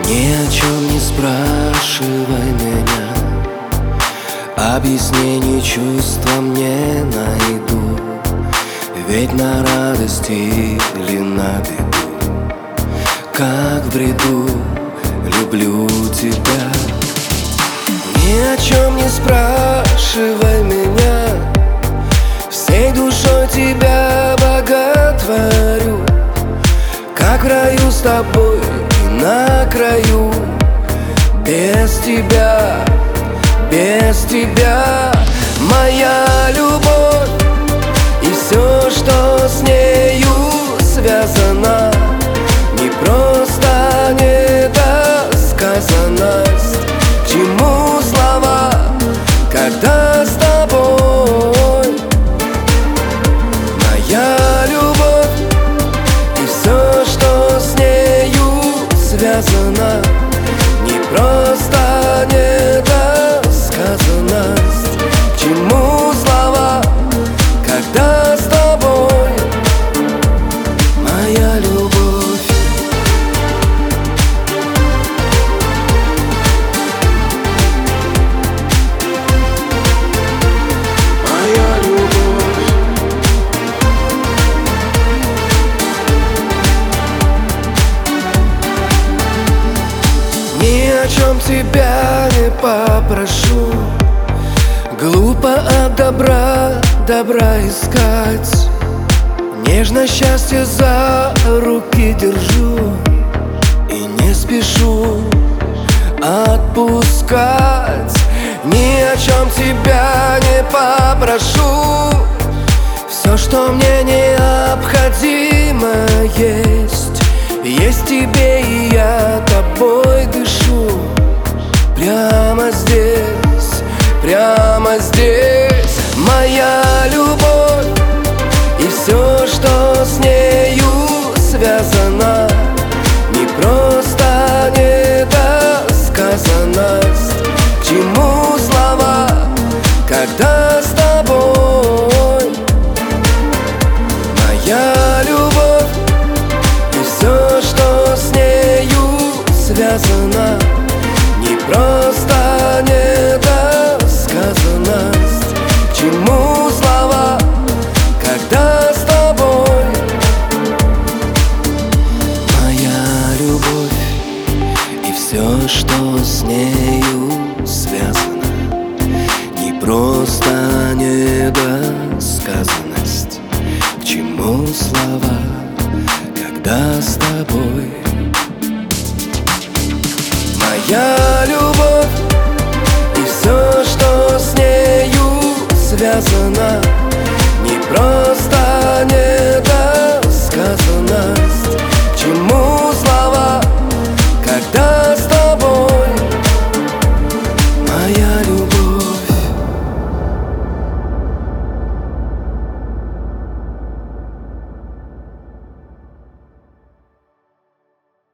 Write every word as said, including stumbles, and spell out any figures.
Ни о чем не спрашивай меня, объяснений чувствам не найду. Ведь на радость или на беду, как в бреду, люблю тебя. Ни о чем не спрашивай меня, всей душой тебя боготворю. Как в раю с тобой и на краю, без тебя, без тебя. Моя любовь и все, что с нею связано, не просто недосказанность. К чему слова, когда с тобой? Моя любовь и все, что с нею связано, не просто недосказанность. К чему слова, когда с тобой? Моя любовь. Моя любовь. Ни о чем тебя не попрошу, глупо от добра добра искать. Нежно счастье за руки держу и не спешу отпускать. Ни о чем тебя не попрошу, все, что мне необходимо, есть. Есть в тебе, и я тобой дышу. Прямо здесь, прямо здесь. Моя любовь и все, что с нею связано, не просто недосказанность. К чему слова, когда с тобой? Моя любовь и все, что с нею связано, не просто недосказанность. К чему слова, когда с тобой? Моя любовь и все, что с нею связано, не просто недосказанность. К чему слова, когда с тобой? Моя любовь и все, что с нею связано,